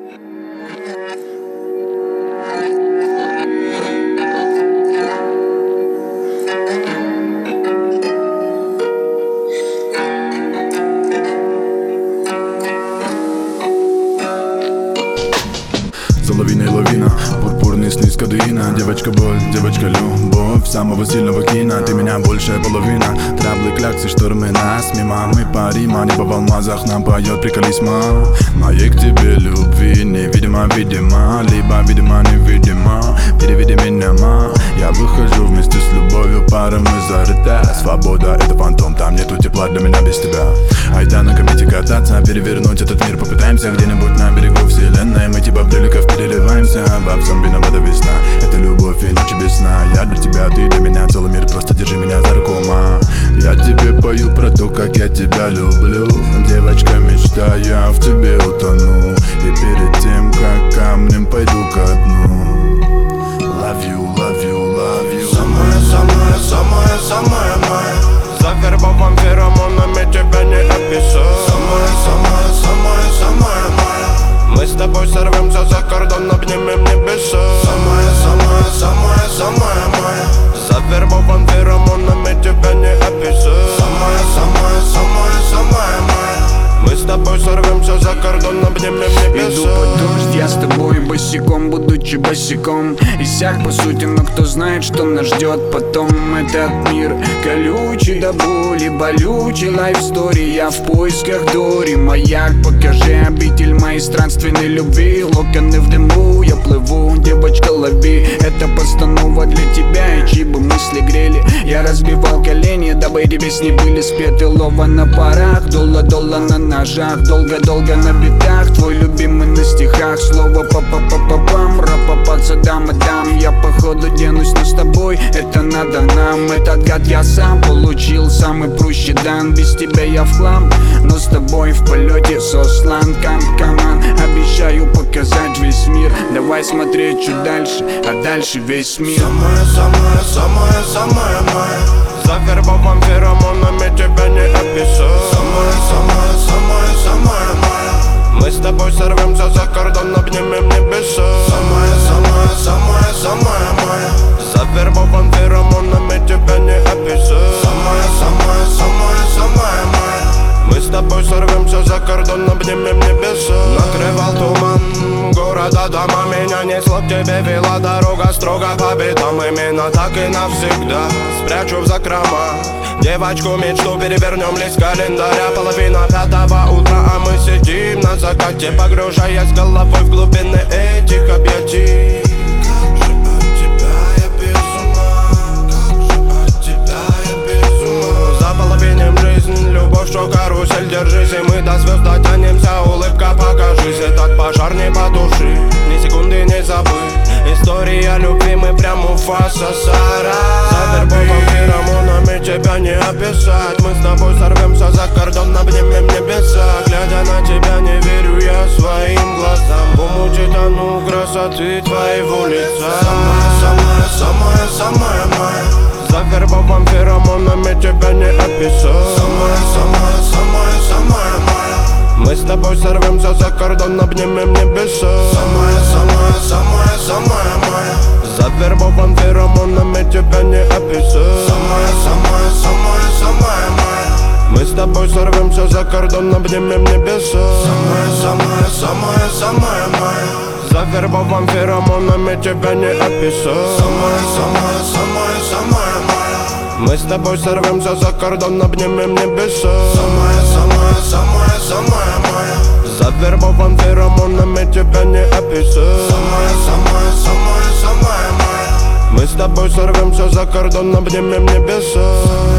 За лавиной лавина, пурпурный сниз кадеина. Девочка боль, девочка любовь самого сильного кино. Ты меня большая половина. Траблы, кляксы, штормы нас мимо. Мы парим, а небо в алмазах нам поет приколисма. Моей к тебе любви невидимо, видимо. Либо видимо, невидимо. Переведи меня, ма. Я выхожу вместе с любовью, пара мы зарыта. Свобода — это фантом, там нету тепла для меня без тебя. Айда на комете кататься, перевернуть этот мир попытаемся. Где-нибудь на берегу вселенной мы типа приликов переливаемся. Во всем виновата весна, это любовь и ночи без сна. Я для тебя, ты для меня, целый мир, просто держи меня за руку, ма. Я тебе пою про то, как я тебя люблю. Девочка мечта, я в тебе утону. И перед тем, как камнем пойду ко дну. Love you, love you, love you. Самая, самая, самая, самая моя. Завербован феромонами, тебя не описать. Самая, самая, самая, самая моя. Мы с тобой сорвемся за кордон, обнимем небеса. Самая, самая, самая, самая моя. Завербован феромонами, тебя не описать. Самая, самая, самая, самая моя. Мы с тобой сорвемся за кордон, обнимем небеса. Иду под дождь, я с тобой босиком, будучи босиком. Иссяк по сути, но кто знает, что нас ждет потом. Этот мир колючий до боли, болючий лайфстори. Я в поисках Дори, маяк, покажи обитель моей странственной любви. Локоны в дыму, я плыву, девочка лови. Это постанова для тебя, и чьи бы мысли грели. Я разбивал колени, дабы эти песни были спеты. Лова на парах, долла-долла на ножах. Долго-долго на битах, твой любимый на стихах. Слово па-па-па-па-пам, ра-па-па-цадам-адам. Я походу денусь, но с тобой это надо нам. Этот гад я сам получил, самый прущий дан. Без тебя я в хлам, но с тобой в полете сослан. Каман, обещаю показать весь мир. Давай смотреть чуть дальше, а дальше весь мир. Самая, самая, самая, самая моя. Завербован феромонами, тебя не описать. Самая, самая, самая, самая моя. Мы с тобой сорвемся за кордон, обнимем небеса. Самая, самая, самая, самая моя. Завербован феромонами, тебя не описать. Самая, самая, самая, самая моя. Мы с тобой сорвемся за кордон, обнимем небеса. Накрывал туман города, дома. Меня несло к тебе, вела дорога строго по битам. Именно так и навсегда спрячу в закрома девочку мечту, перевернем лист календаря. Половина пятого утра, а мы сидим на закате, погружаясь головой в глубины этих объятий. Как же от тебя я без ума, как же от тебя я без ума. Заполовиним жизнь, любовь, что карусель, держись. И мы до звезд дотянемся, улыбка, покажись. Этот пожар не потуши, ни секунды не забыть. История любви, мы прям Муфаса Сара. Завербован феромонами, тебя не описать. Мы с тобой сорвемся за кордон, обнимем небеса. Глядя на тебя, не верю я своим глазам. В омуте тону красоты твоего лица. Самая, самая, самая, самая моя. Завербован феромонами, тебя не описать. Самая, самая, самая, самая моя. Мы с тобой сорвемся за кордон, обнимем небеса. Самая, самая, самая, самая моя. Завербован феромонами, тебя не описать. Самая, самая, самая, самая моя. Мы с тобой сорвемся за кордон, обнимем небеса. Самая, самая, самая, самая моя. Завербован феромонами, тебя не описать. Самая, самая, самая, самая моя. Мы с тобой сорвемся за кордон, обнимем небеса. Самая, самая, самая, самая моя. Завербован феромонами, тебя не описать. Самая, самая, самая, самая моя. Мы с тобой сорвемся за кордон, обнимем небеса.